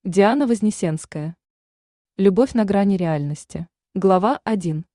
Диана Вознесенская. Любовь на грани реальности. Глава 1.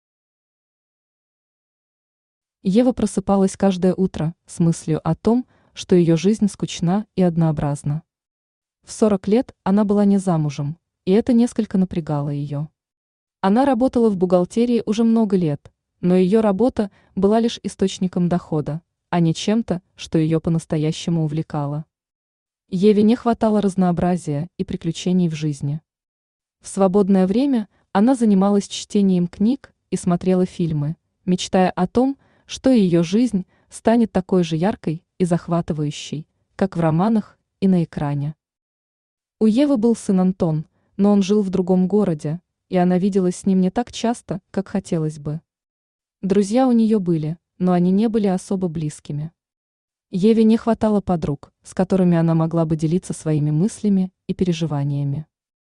Ева просыпалась каждое утро с мыслью о том, что ее жизнь скучна и однообразна. В 40 лет она была не замужем, и это несколько напрягало ее. Она работала в бухгалтерии уже много лет, но ее работа была лишь источником дохода, а не чем-то, что ее по-настоящему увлекало. Еве не хватало разнообразия и приключений в жизни. В свободное время она занималась чтением книг и смотрела фильмы, мечтая о том, что ее жизнь станет такой же яркой и захватывающей, как в романах и на экране. У Евы был сын Антон, но он жил в другом городе, и она виделась с ним не так часто, как хотелось бы. Друзья у нее были, но они не были особо близкими. Еве не хватало подруг, с которыми она могла бы делиться своими мыслями и переживаниями.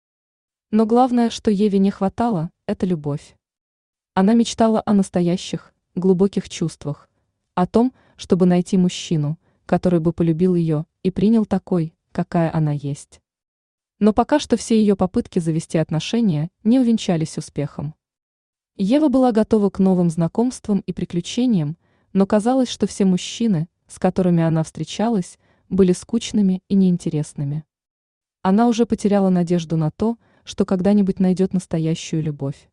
Но главное, что Еве не хватало, это любовь. Она мечтала о настоящих, глубоких чувствах, о том, чтобы найти мужчину, который бы полюбил ее и принял такой, какая она есть. Но пока что все ее попытки завести отношения не увенчались успехом. Ева была готова к новым знакомствам и приключениям, но казалось, что все мужчины, с которыми она встречалась, были скучными и неинтересными. Она уже потеряла надежду на то, что когда-нибудь найдет настоящую любовь.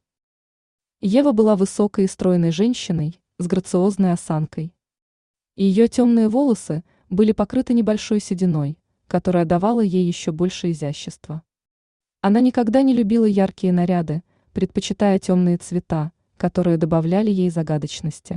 Ева была высокой и стройной женщиной с грациозной осанкой. Ее темные волосы были покрыты небольшой сединой, которая давала ей еще больше изящества. Она никогда не любила яркие наряды, предпочитая темные цвета, которые добавляли ей загадочности.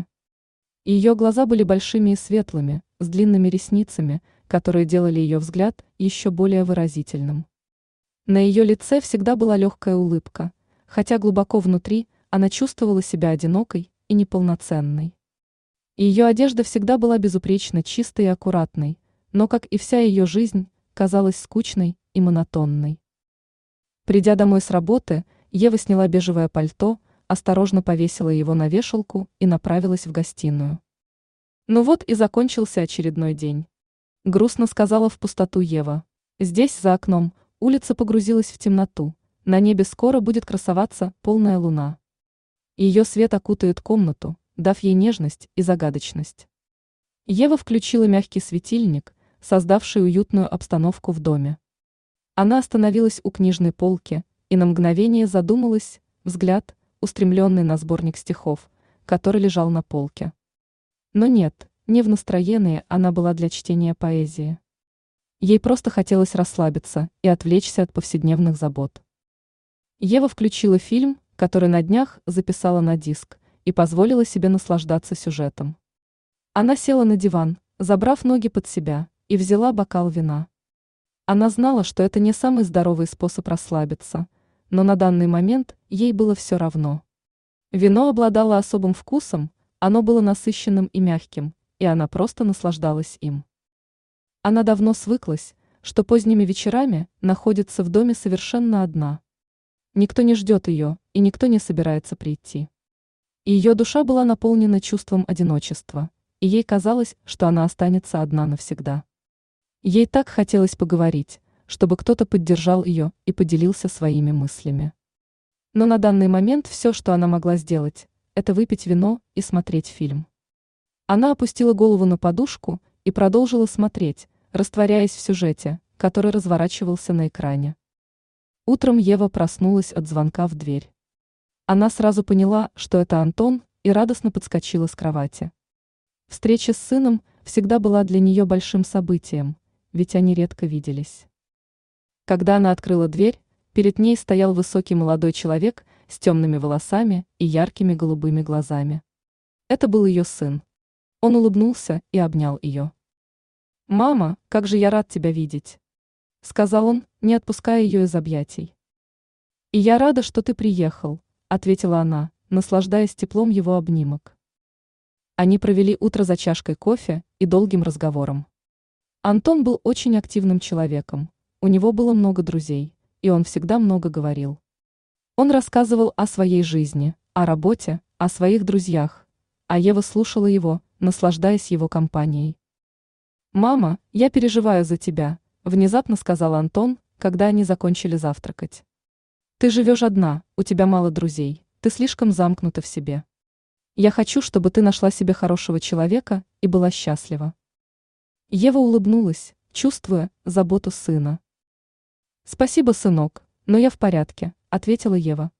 Ее глаза были большими и светлыми, с длинными ресницами, которые делали ее взгляд еще более выразительным. На ее лице всегда была легкая улыбка, хотя глубоко внутри она чувствовала себя одинокой и неполноценной. Ее одежда всегда была безупречно чистой и аккуратной, но, как и вся ее жизнь, казалась скучной и монотонной. Придя домой с работы, Ева сняла бежевое пальто, осторожно повесила его на вешалку и направилась в гостиную. Ну вот и закончился очередной день. Грустно сказала в пустоту Ева. Здесь, за окном, улица погрузилась в темноту, на небе скоро будет красоваться полная луна. Ее свет окутает комнату, дав ей нежность и загадочность. Ева включила мягкий светильник, создавший уютную обстановку в доме. Она остановилась у книжной полки и на мгновение задумалась, взгляд, устремленный на сборник стихов, который лежал на полке. Но нет, не в настроении она была для чтения поэзии. Ей просто хотелось расслабиться и отвлечься от повседневных забот. Ева включила фильм, который на днях записала на диск, и позволила себе наслаждаться сюжетом. Она села на диван, забрав ноги под себя, и взяла бокал вина. Она знала, что это не самый здоровый способ расслабиться, но на данный момент ей было все равно. Вино обладало особым вкусом, оно было насыщенным и мягким, и она просто наслаждалась им. Она давно свыклась, что поздними вечерами находится в доме совершенно одна. Никто не ждет ее, и никто не собирается прийти. Ее душа была наполнена чувством одиночества, и ей казалось, что она останется одна навсегда. Ей так хотелось поговорить, чтобы кто-то поддержал ее и поделился своими мыслями. Но на данный момент все, что она могла сделать, это выпить вино и смотреть фильм. Она опустила голову на подушку и продолжила смотреть, растворяясь в сюжете, который разворачивался на экране. Утром Ева проснулась от звонка в дверь. Она сразу поняла, что это Антон, и радостно подскочила с кровати. Встреча с сыном всегда была для нее большим событием, ведь они редко виделись. Когда она открыла дверь, перед ней стоял высокий молодой человек с темными волосами и яркими голубыми глазами. Это был ее сын. Он улыбнулся и обнял ее. «Мама, как же я рад тебя видеть!» — сказал он, не отпуская ее из объятий. «И я рада, что ты приехал», — ответила она, наслаждаясь теплом его обнимок. Они провели утро за чашкой кофе и долгим разговором. Антон был очень активным человеком, у него было много друзей, и он всегда много говорил. Он рассказывал о своей жизни, о работе, о своих друзьях, а Ева слушала его, наслаждаясь его компанией. «Мама, я переживаю за тебя», — внезапно сказал Антон, когда они закончили завтракать. Ты живешь одна, у тебя мало друзей, ты слишком замкнута в себе. Я хочу, чтобы ты нашла себе хорошего человека и была счастлива. Ева улыбнулась, чувствуя заботу сына. Спасибо, сынок, но я в порядке, ответила Ева.